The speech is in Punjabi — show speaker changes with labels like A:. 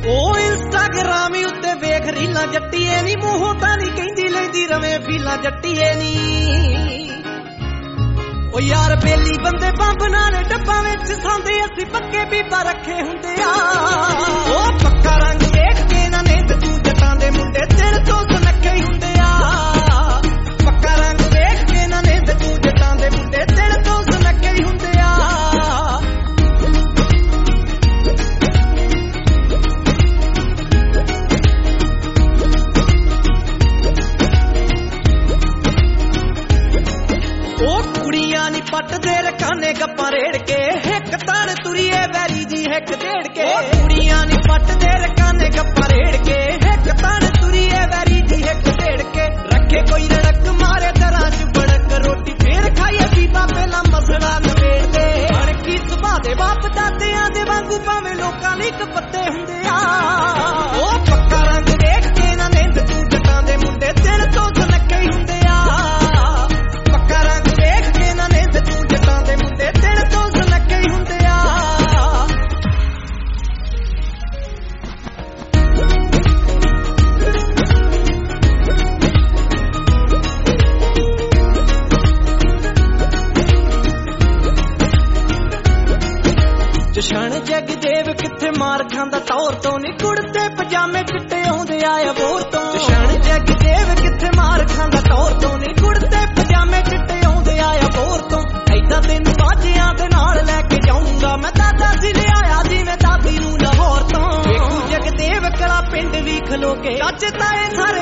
A: ਉਹ ਇੰਸਟਾਗ੍ਰਾਮ ਉੱਤੇ ਵੇਖ ਰੀਲਾਂ ਜੱਟੀਏ ਨੀ ਮੂੰਹੋਂ ਤਾਂ ਨਹੀਂ ਕਹਿੰਦੀ ਲੈਂਦੀ ਰਵੇਂ ਫੀਲਾਂ ਜੱਟੀਏ ਨੀ ਉਹ ਯਾਰ ਬੇਲੀ ਬੰਦੇ ਬੰਬ ਨਾਲ ਡੱਬਾਂ ਵਿੱਚ ਸੌਂਦੇ ਅਸੀਂ ਪੱਕੇ ਬੀਬਾ ਰੱਖੇ ਹੁੰਦੇ ਆ ਉਹ ਪੱਕਾ ਰੰਗ ਵੇਖ ਕੇ ਨਾ ਨਿੰਦ ਤੂੰ ਜੱਟਾਂ ਦੇ ਮੁੰਡੇ ਦਿਲ ਤੋਂ ਸੁਨੱਖੇ ਹੁੰਦੇ ਆ ਪੱਕਾ ਰੰਗ ਵੇਖ ਕੇ ਨਾ ਨਿੰਦ ਤੂੰ ਜੱਟਾਂ ਦੇ ਮੁੰਡੇ ਦਿਲ ਤੋਂ ਸੁਨੱਖੇ ਹੁੰਦੇ ਆ ਪੱਟਦੇ ਰਕਾਨੇ ਗੱਪਾਂ ਰੇੜ ਕੇ ਹਿੱਕ ਤਣ ਤੁਰੀਏ ਵੈਰੀ ਦੀ ਹਿੱਕ ਢੇੜ ਕੇ ਕੁੜੀਆਂ ਨੀ ਪੱਟਦੇ ਰਕਾਨੇ ਗੱਪਾਂ ਰੇੜ ਕੇ ਹਿੱਕ ਤਣ ਤੁਰੀਏ ਵੈਰੀ ਦੀ ਹਿੱਕ ਢੇੜ ਕੇ ਰੱਖੇ ਕੋਈ ਰੜਕ ਮਾਰੇ ਦਰਾਂ ਚ ਬੜਕ ਰੋਟੀ ਫੇਰ ਖਾਈਏ ਬੀਬਾ ਪਹਿਲਾਂ ਮਸੜਾ ਨਵੇੜਦੇ ਅਣਕੀ ਸੁਭਾਅ ਦੇ ਬਾਪ ਦਾਦਿਆਂ ਦੇ ਵਾਂਗੂ ਭਾਵੇਂ ਲੋਕਾਂ ਲਈ ਕਪੱਤੇ ਹੁੰਦੇ ਆ ਉਹ ਪੱਕਾ ਰੰਗ ਵੇਖ ਕੇ ਨਾ ਨਿੰਦ ਤੂੰ ਜੱਟਾਂ ਦੇ ਮੁੰਡੇ ਦਿਲ ਤੋਂ ਸੁਨੱਖੇ ਹੁੰਦੇ ਆ ਪੱਕਾ ਰੰਗ ਵੇਖ ਕੇ ਨਾ ਨਿੰਦ ਤੂੰ ਜੱਟਾਂ ਦੇ ਮੁੰਡੇ ਦਿਲ ਤੋਂ ਸੁਨੱਖੇ ਹੁੰਦੇ ਆ ਜਸ਼ਨ ਜਗਦੇਵ ਕਿੱਥੇ ਮਾਰ ਖਾਂਦਾ ਤੌਰ ਤੋਂ ਨੀ ਕੁੜਤੇ ਪਜਾਮੇ ਚਿੱਟੇ ਆਉਂਦੇ ਆ ਅਬੋਰ ਤੋਂ ਜਸ਼ਨ ਜਗਦੇਵ ਕਿੱਥੇ ਮਾਰ ਖਾਂਦਾ ਤੌਰ ਤੋਂ ਨੀ ਕੁੜਤੇ ਪਜਾਮੇ ਚਿੱਟੇ ਆਉਂਦੇ ਆ ਅਬੋਰ ਤੋਂ ਐਦਾਂ ਤੈਨੂੰ ਬਾਜਿਆਂ ਦੇ ਨਾਲ ਲੈ ਕੇ ਜਾਊਂਗਾ ਮੈਂ ਦਾਦਾ ਸੀ ਲਿਆਇਆ ਜਿਵੇਂ ਦਾਦੀ ਨੂੰ ਲਾਹੌਰ ਤੋਂ ਵੇਖੂ ਜਗਦੇਵ ਕਲਾ ਪਿੰਡ ਵੀ ਖਲੋ ਕੇ ਚਾਚੇ ਤਾਏ ਸਾਰੇ